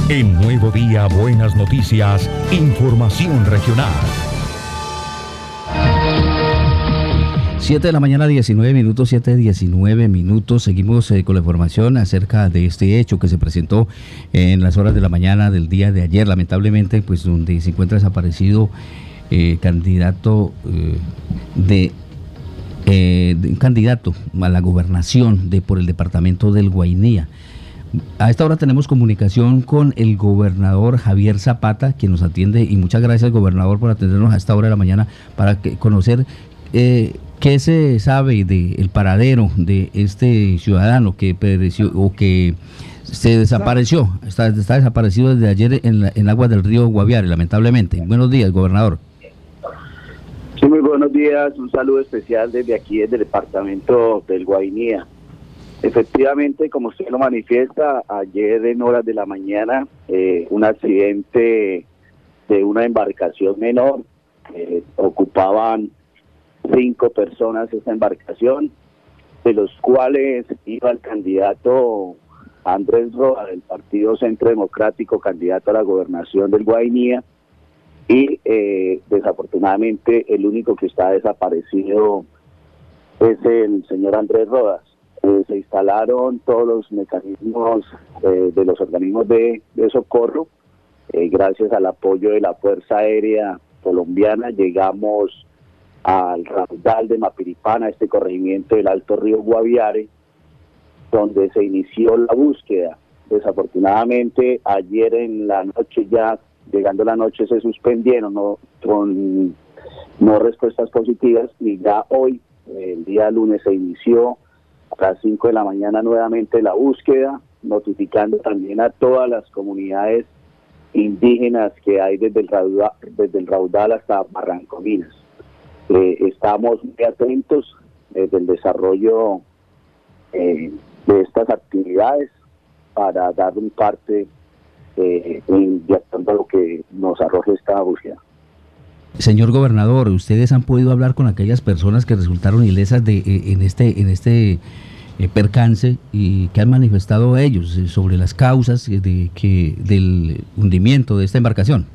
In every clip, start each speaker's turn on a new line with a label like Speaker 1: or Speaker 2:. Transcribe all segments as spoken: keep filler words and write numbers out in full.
Speaker 1: En Nuevo Día, buenas noticias, información regional.
Speaker 2: siete de la mañana, diecinueve minutos, siete, diecinueve minutos. Seguimos eh, con la información acerca de este hecho que se presentó en las horas de la mañana del día de ayer, lamentablemente, pues donde se encuentra desaparecido eh, candidato eh, de, eh, de un candidato a la gobernación de por el departamento del Guainía. A esta hora tenemos comunicación con el gobernador Javier Zapata, quien nos atiende, y muchas gracias, gobernador, por atendernos a esta hora de la mañana para que, conocer eh, qué se sabe del paradero de este ciudadano que pereció o que se desapareció, está, está desaparecido desde ayer en, la, en aguas del río Guaviare, lamentablemente. Buenos días, gobernador.
Speaker 3: Sí, muy buenos días, un saludo especial desde aquí, desde el departamento del Guainía. Efectivamente, como usted lo manifiesta, ayer en horas de la mañana, eh, un accidente de una embarcación menor, eh, ocupaban cinco personas esta embarcación, de los cuales iba el candidato Andrés Rojas del Partido Centro Democrático, candidato a la gobernación del Guainía, y eh, desafortunadamente el único que está desaparecido es el señor Andrés Rojas. Eh, se instalaron todos los mecanismos eh, de los organismos de, de socorro. Eh, gracias al apoyo de la Fuerza Aérea Colombiana llegamos al raudal de Mapiripana, este corregimiento del Alto Río Guaviare, donde se inició la búsqueda. Desafortunadamente ayer en la noche, ya llegando la noche, se suspendieron no, con no respuestas positivas, y ya hoy, el día lunes, se inició a las cinco de la mañana nuevamente la búsqueda, notificando también a todas las comunidades indígenas que hay desde el raudal, desde el raudal hasta Barrancominas. Eh, estamos muy atentos eh, del desarrollo eh, de estas actividades para dar un parte eh, de acuerdo a lo que nos arroje esta búsqueda.
Speaker 2: Señor gobernador, ¿ustedes han podido hablar con aquellas personas que resultaron ilesas de, eh, en este, en este eh, percance y que han manifestado ellos eh, sobre las causas de que del hundimiento de esta embarcación?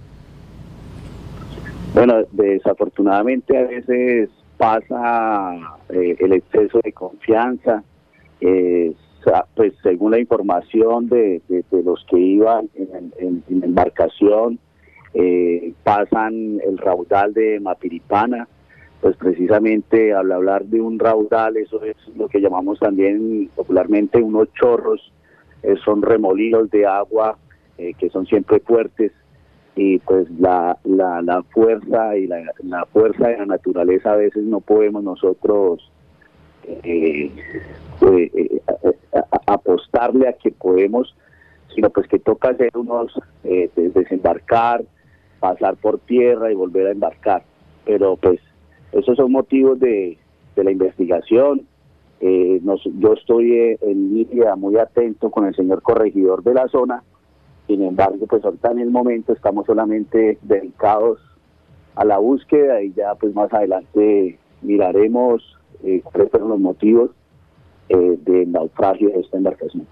Speaker 3: Bueno, desafortunadamente a veces pasa eh, el exceso de confianza, eh, pues según la información de, de, de los que iban en, en, en embarcación, Eh, pasan el raudal de Mapiripana, pues precisamente al hablar de un raudal, eso es lo que llamamos también popularmente unos chorros, eh, son remolinos de agua eh, que son siempre fuertes, y pues la, la, la fuerza y la, la fuerza de la naturaleza a veces no podemos nosotros eh, eh, eh, a, a, apostarle a que podemos, sino pues que toca hacer unos eh, desembarcar, pasar por tierra y volver a embarcar. Pero pues esos son motivos de, de la investigación. Eh, nos, yo estoy eh, en línea muy atento con el señor corregidor de la zona. Sin embargo, pues ahorita en el momento estamos solamente dedicados a la búsqueda, y ya pues más adelante miraremos eh, cuáles fueron los motivos eh, del naufragio de esta embarcación.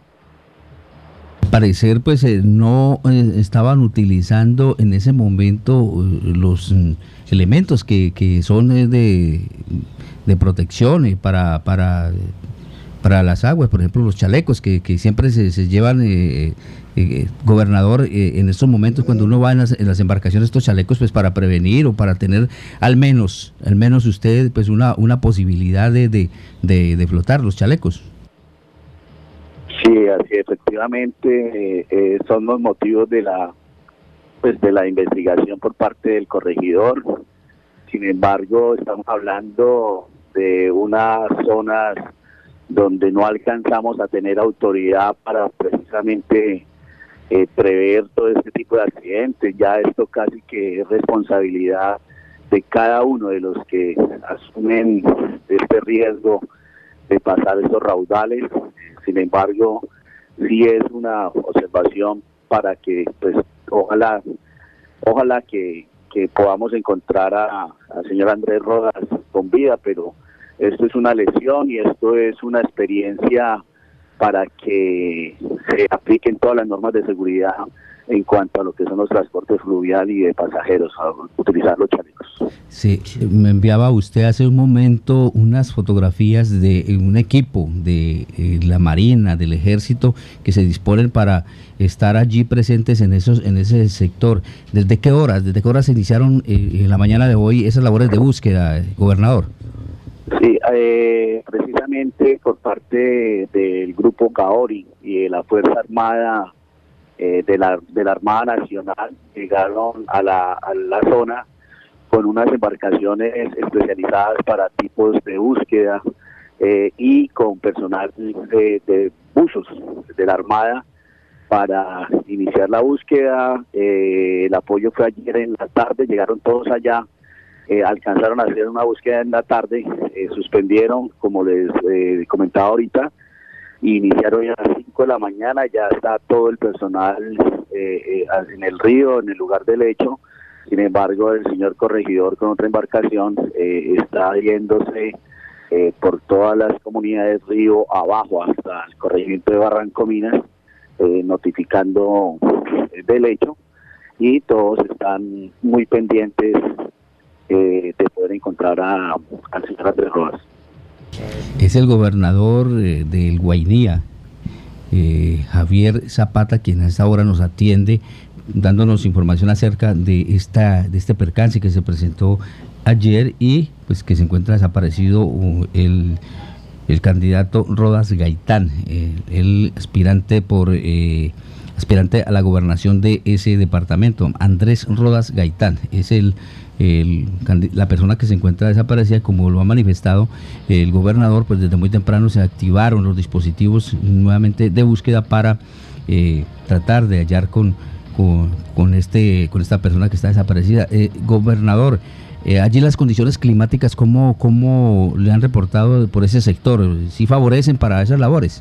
Speaker 2: Parecer pues eh, no eh, estaban utilizando en ese momento eh, los mm, elementos que, que son eh, de, de protección eh, para, para, para las aguas, por ejemplo los chalecos que, que siempre se, se llevan, eh, eh, gobernador, eh, en estos momentos cuando uno va en las, en las embarcaciones, estos chalecos pues para prevenir o para tener al menos, al menos usted pues una, una posibilidad de, de, de, de flotar los chalecos.
Speaker 3: Sí, así efectivamente eh, son los motivos de la pues de la investigación por parte del corregidor. Sin embargo, estamos hablando de unas zonas donde no alcanzamos a tener autoridad para precisamente eh, prever todo este tipo de accidentes. Ya esto casi que es responsabilidad de cada uno de los que asumen este riesgo de pasar estos raudales. Sin embargo, sí es una observación para que, pues, ojalá, ojalá que, que podamos encontrar a, al señor Andrés Rojas con vida, pero esto es una lesión y esto es una experiencia para que se apliquen todas las normas de seguridad en cuanto a lo que son los transportes fluvial y de pasajeros, a utilizar los chalecos.
Speaker 2: Sí, me enviaba usted hace un momento unas fotografías de un equipo de eh, la Marina, del Ejército, que se disponen para estar allí presentes en esos en ese sector. ¿Desde qué horas? ¿Desde qué horas se iniciaron eh, en la mañana de hoy esas labores de búsqueda, gobernador?
Speaker 3: Sí, eh, precisamente por parte del Grupo Kaori y de la Fuerza Armada eh, de, la, de la Armada Nacional, llegaron a la, a la zona con unas embarcaciones especializadas para tipos de búsqueda eh, y con personal de, de buzos de la Armada para iniciar la búsqueda. Eh, el apoyo fue ayer en la tarde, llegaron todos allá. Eh, alcanzaron a hacer una búsqueda en la tarde, eh, suspendieron, como les eh, comentaba ahorita, y iniciaron ya a las cinco de la mañana, ya está todo el personal eh, eh, en el río, en el lugar del hecho. Sin embargo, el señor corregidor con otra embarcación eh, está yéndose eh, por todas las comunidades río abajo hasta el corregimiento de Barranco Minas, eh, notificando eh, del hecho, y todos están muy pendientes Eh, de poder encontrar a, al señor Andrés Rodas.
Speaker 2: Es el gobernador eh, del Guainía, eh, Javier Zapata, quien a esta hora nos atiende, dándonos información acerca de esta de este percance que se presentó ayer y pues que se encuentra desaparecido uh, el, el candidato Rodas Gaitán, eh, el aspirante por eh, aspirante a la gobernación de ese departamento. Andrés Rodas Gaitán es el El, la persona que se encuentra desaparecida. Como lo ha manifestado el gobernador, pues desde muy temprano se activaron los dispositivos nuevamente de búsqueda para eh, tratar de hallar con, con, con, este, con esta persona que está desaparecida. Eh, gobernador, eh, allí las condiciones climáticas, ¿cómo, ¿cómo le han reportado por ese sector? ¿Sí favorecen para esas labores?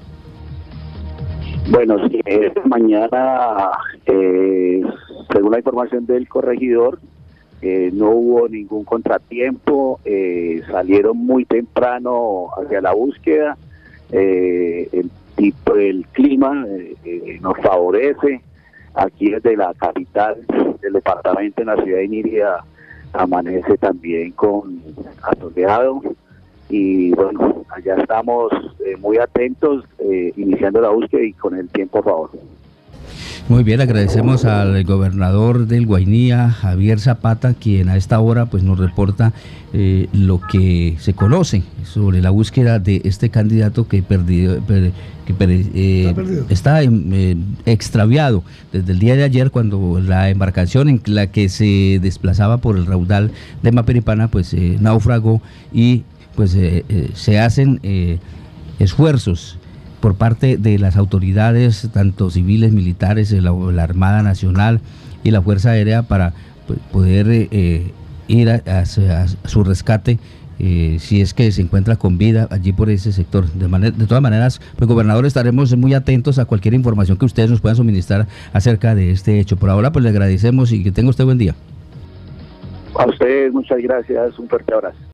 Speaker 3: Bueno, sí, esta mañana, eh, según la información del corregidor, Eh, no hubo ningún contratiempo, eh, salieron muy temprano hacia la búsqueda, eh, el tipo, el clima eh, eh, nos favorece. Aquí desde la capital del departamento, en la ciudad de Neiva, amanece también con asoleado, y bueno, allá estamos eh, muy atentos, eh, iniciando la búsqueda y con el tiempo a favor.
Speaker 2: Muy bien, agradecemos al gobernador del Guainía, Javier Zapata, quien a esta hora pues nos reporta eh, lo que se conoce sobre la búsqueda de este candidato que, perdido, per, que per, eh, está, está eh, extraviado desde el día de ayer, cuando la embarcación en la que se desplazaba por el raudal de Maperipana pues eh, naufragó, y pues eh, eh, se hacen eh, esfuerzos por parte de las autoridades, tanto civiles, militares, la, la Armada Nacional y la Fuerza Aérea, para pues, poder eh, ir a, a, a su rescate, eh, si es que se encuentra con vida allí por ese sector. De, manera, de todas maneras, pues gobernador, estaremos muy atentos a cualquier información que ustedes nos puedan suministrar acerca de este hecho. Por ahora, pues le agradecemos y que tenga usted buen día.
Speaker 3: A ustedes muchas gracias, un fuerte abrazo.